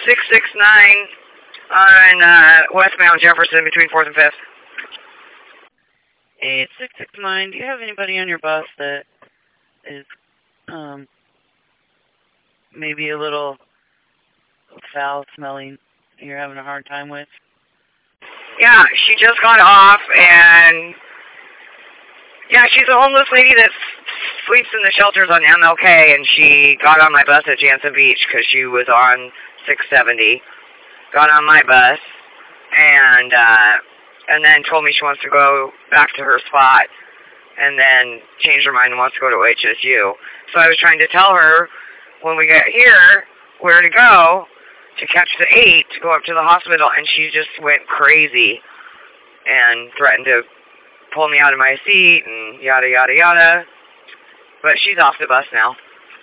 669 on westbound Jefferson between 4th and 5th. 8669, do you have anybody on your bus that is maybe a little foul smelling you're having a hard time with? Yeah, she just got off, and yeah, she's a homeless lady that sleeps in the shelters on MLK, and she got on my bus at Jansen Beach because she was on 670. Got on my bus, and then told me she wants to go back to her spot, and then changed her mind and wants to go to HSU. So I was trying to tell her when we get here where to go to catch the 8 to go up to the hospital, and she just went crazy and threatened to pull me out of my seat and yada, yada, yada. But she's off the bus now.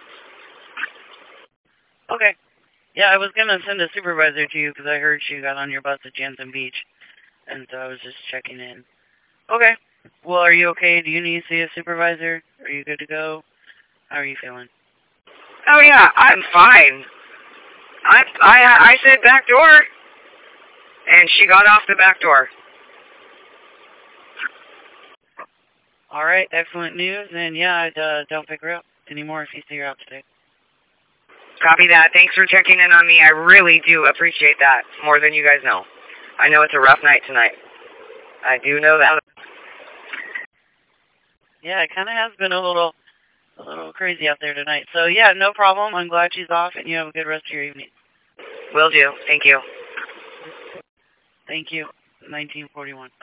Okay. Yeah, I was going to send a supervisor to you because I heard she got on your bus at Jansen Beach, and so I was just checking in. Okay. Well, are you okay? Do you need to see a supervisor? Are you good to go? How are you feeling? Oh, yeah, I'm fine. I said back door, and she got off the back door. All right, excellent news. And yeah, don't pick her up anymore if you see her out today. Copy that. Thanks for checking in on me. I really do appreciate that more than you guys know. I know it's a rough night tonight. I do know that. Yeah, it kind of has been a little crazy out there tonight. So yeah, no problem. I'm glad she's off, and you have a good rest of your evening. Will do. Thank you. Thank you. 1941.